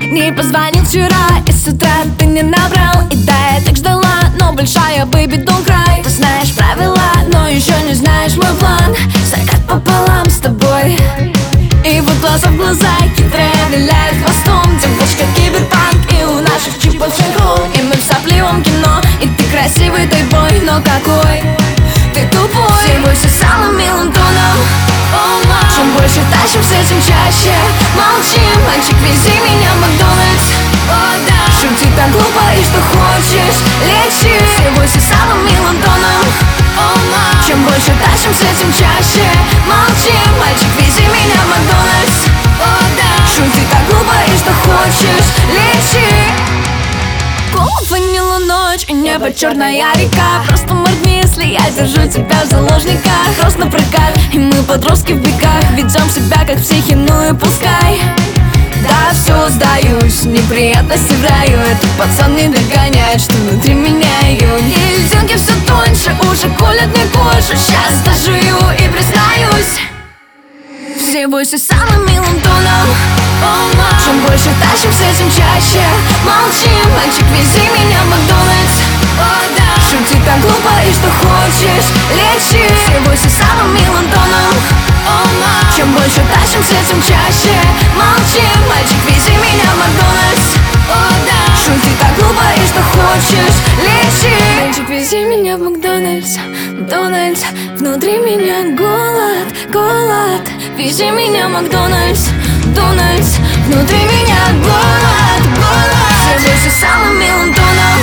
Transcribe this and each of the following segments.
Не позвонил вчера, и с утра ты не набрал. И да, я так ждала, но большая baby don't cry. Ты знаешь правила, но еще не знаешь мой план. Закат пополам с тобой. И вот глаза в глаза, хитрая виляет хвостом. Девочка киберпанк, и у наших чипов синхрон. И мы в сопливом кино, и ты красивый тойбой. Но какой ты тупой. Все бойся самым милым тоном. Чем больше тащимся, тем чаще молчим. Мальчик, вези меня в Макдональдс. Шути так глупо и что хочешь лечи. Все бойся самым милым тоном. Чем больше тащимся, тем чаще молчим. Мальчик, вези меня в Макдональдс. Шути так глупо и что хочешь лечи. Голубь, ванила ночь и небо черная река. Просто моргни, если я держу тебя в заложниках. Рост на прокат, и мы подростки в бегах. Ведем себя как психи, ну и пускай. Да, все, сдаюсь, неприятности в раю. Этот пацан не догоняет, что внутри меняю. И льдинки все тоньше, уши колят мне кожу. Сейчас дожую и признаюсь. Все бойся самым милым тоном. Чем больше тащимся, тем чаще молчим. Мальчик, вези меня в Макдональдс. Шути так глупо и что хочешь лечи. Все бойся самым милым тоном. Чем больше тащимся, тем чаще молчим. Мальчик, вези меня в Макдональдс. Шути так глупо и что хочешь лечи. Мальчик, вези меня в Макдональдс. Макдональдс, внутри меня голод, голод. Вези меня в Макдональдс, Макдональдс, внутри меня голод, голод. Все бойся самым милым тоном.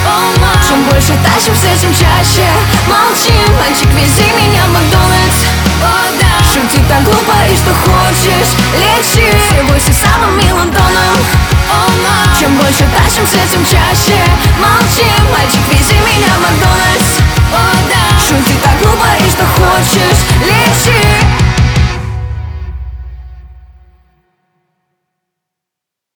Чем больше тащимся, тем чаще молчим. Мальчик, вези меня в Макдональдс. Шути так глупо и что хочешь лечи. Все бойся самым милым тоном. Чем больше тащимся, тем чаще